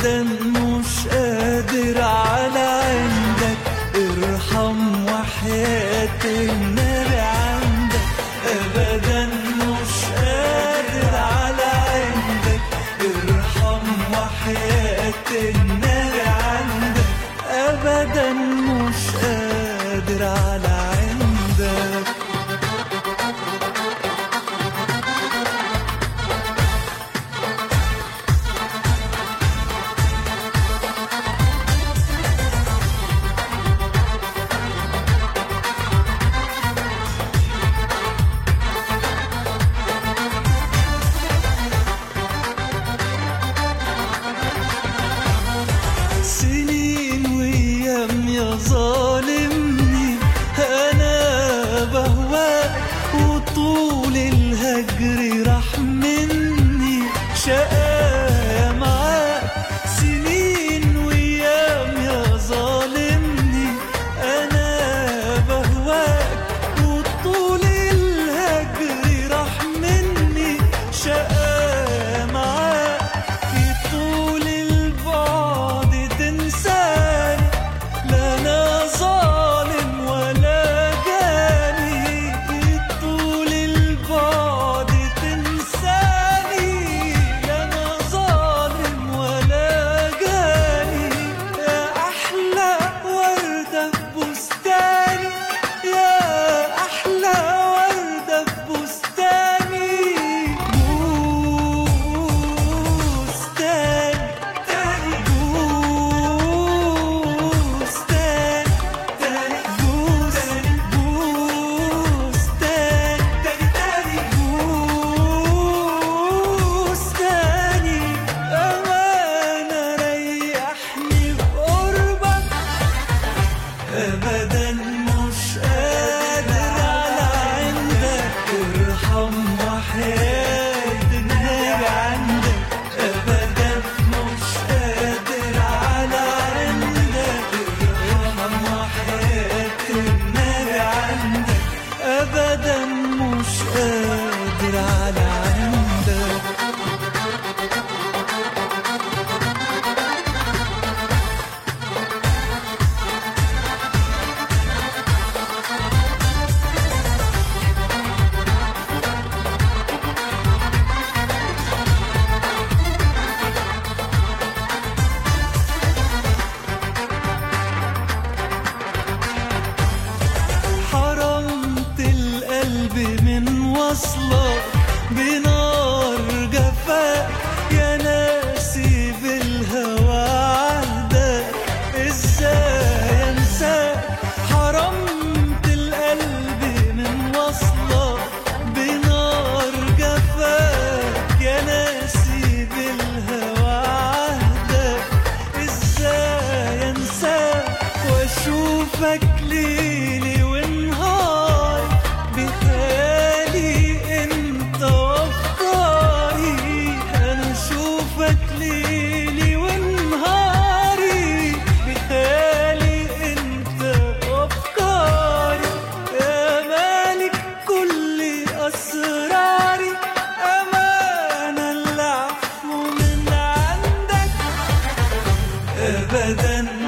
أبدا مش قادر على عندك، ارحم وحياة النبي عندك. أبدا مش قادر على عندك، ارحم وحياة النبي عندك. أبدا مش قادر على عندك. سنين وأيام يا ظالمني، أنا بهواك وطول الهجر راح مني، شقايا معاك. سنين وأيام يا ظالمني، أنا بهواك وطول الهجر راح مني، شقايا معاك. في طول البعد تنساني، لا أنا ظالم ولا جاني. في طول البعد تنساني، لا أنا ظالم ولا جاني. يا أحلى وردة في بستاني، يا أحلى وردة في بستاني. أبدا مش قادر على عندك، ارحم وحياة النبي عندك. أبدا مش قادر على عندك، ارحم وحياة النبي عندك. أبدا مش قادر على عندك. حرمت القلب من وصلك بنار جفاك، يا ناسي بالهوى عهدك، ازاي انساك. حرمت القلب من وصلك بنار جفاك، يا ناسي بالهوى عهدك، ازاي انساك. واشوفك ليلي ونهاري بخيالي انت وافكاري. انا اشوفك ليلي ونهاري بخيالي انت وافكاري. يا مالك كل اسراري، امانه العفو من عندك. ابدا